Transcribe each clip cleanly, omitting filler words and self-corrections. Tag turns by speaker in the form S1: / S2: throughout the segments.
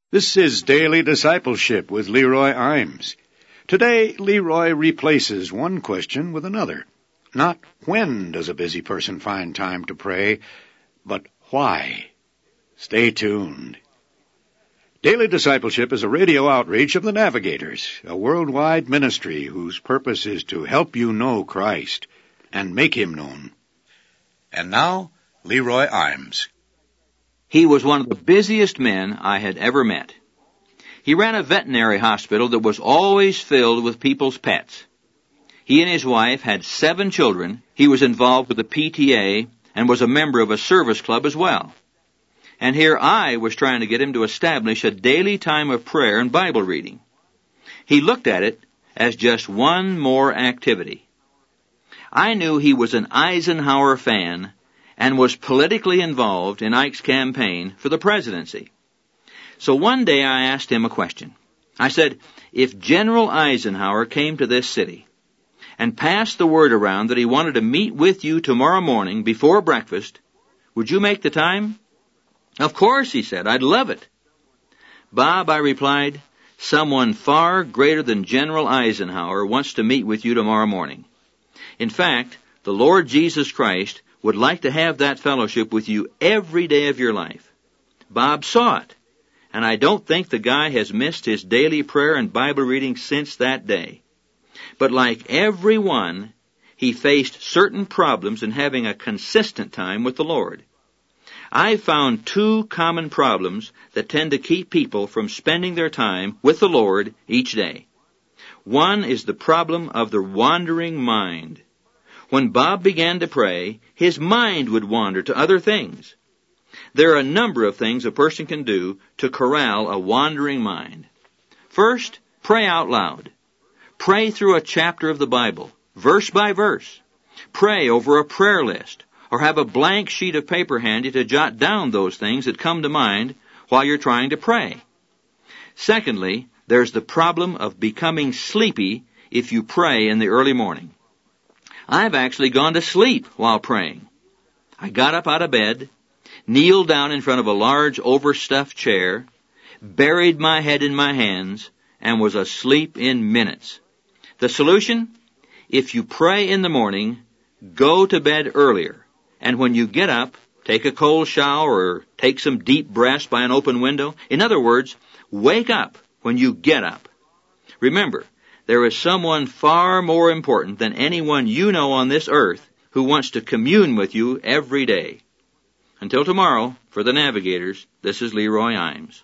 S1: This is Daily Discipleship with Leroy Imes. Today, Leroy replaces one question with another. Not when does a busy person find time to pray, but why. Stay tuned. Daily Discipleship is a radio outreach of the Navigators, a worldwide ministry whose purpose is to help you know Christ and make Him known. And now, Leroy Imes.
S2: He was one of the busiest men I had ever met. He ran a veterinary hospital that was always filled with people's pets. He and his wife had 7 children. He was involved with the PTA and was a member of a service club as well. And here I was trying to get him to establish a daily time of prayer and Bible reading. He looked at it as just one more activity. I knew he was an Eisenhower fan and was politically involved in Ike's campaign for the presidency. So one day I asked him a question. I said, if General Eisenhower came to this city and passed the word around that he wanted to meet with you tomorrow morning before breakfast, would you make the time? Of course, he said, I'd love it. Bob, I replied, someone far greater than General Eisenhower wants to meet with you tomorrow morning. In fact, the Lord Jesus Christ would like to have that fellowship with you every day of your life. Bob saw it, and I don't think the guy has missed his daily prayer and Bible reading since that day. But like everyone, he faced certain problems in having a consistent time with the Lord. I've found 2 common problems that tend to keep people from spending their time with the Lord each day. One is the problem of the wandering mind. When Bob began to pray, his mind would wander to other things. There are a number of things a person can do to corral a wandering mind. First, pray out loud. Pray through a chapter of the Bible, verse by verse. Pray over a prayer list, or have a blank sheet of paper handy to jot down those things that come to mind while you're trying to pray. Secondly, there's the problem of becoming sleepy if you pray in the early morning. I've actually gone to sleep while praying. I got up out of bed, kneeled down in front of a large overstuffed chair, buried my head in my hands, and was asleep in minutes. The solution? If you pray in the morning, go to bed earlier. And when you get up, take a cold shower or take some deep breaths by an open window. In other words, wake up when you get up. Remember, there is someone far more important than anyone you know on this earth who wants to commune with you every day. Until tomorrow, for the Navigators, this is Leroy Imes.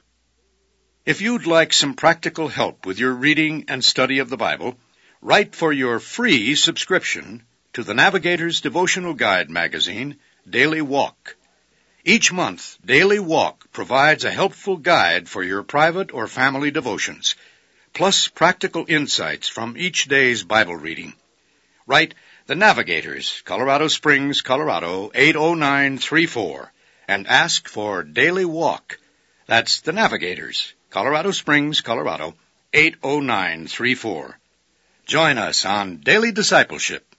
S1: If you'd like some practical help with your reading and study of the Bible, write for your free subscription to the Navigators Devotional Guide magazine, Daily Walk. Each month, Daily Walk provides a helpful guide for your private or family devotions, plus practical insights from each day's Bible reading. Write The Navigators, Colorado Springs, Colorado, 80934, and ask for Daily Walk. That's The Navigators, Colorado Springs, Colorado, 80934. Join us on Daily Discipleship